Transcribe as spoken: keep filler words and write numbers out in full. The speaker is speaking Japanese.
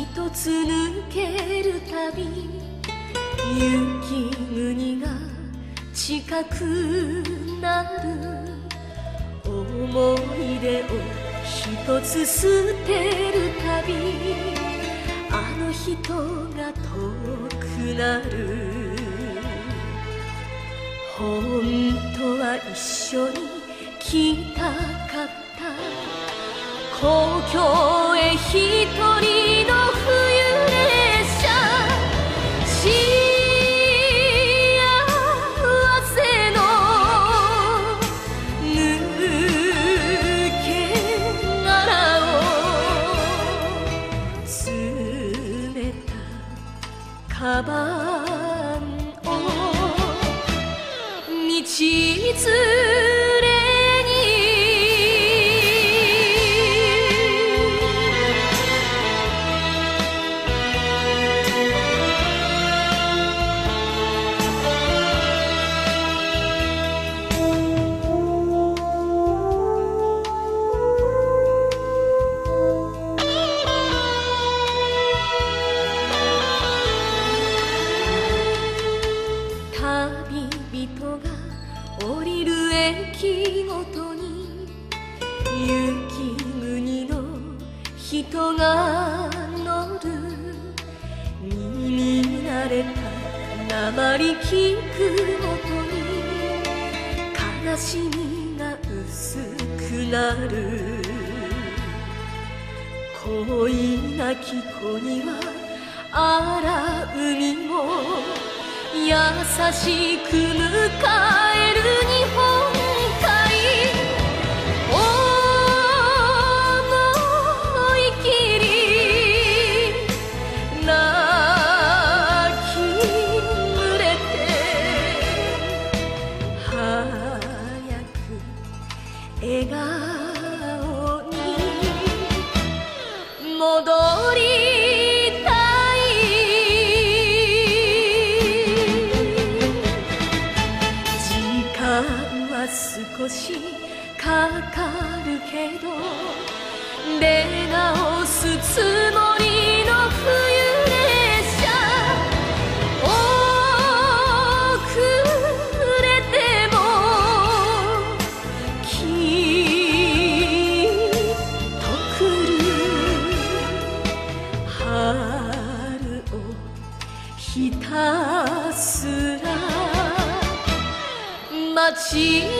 一つ抜けるたび雪国が近くなる。思い出を一つ捨てるたびあの人が遠くなる。本当は一緒に来たかった。故郷へ一人の冬列車。幸せの抜け殻を詰めたカバンを道連れ降りる駅ごとに雪国の人が乗る。耳慣れた鉛聞くごとに悲しみが薄くなる。恋なき子にはあら海も優しく迎える日本海。思い切り泣き濡れて早く笑顔に戻り少しかかるけど出直すつもりの冬列車。遅れてもきっと来る。春をひたすら待ち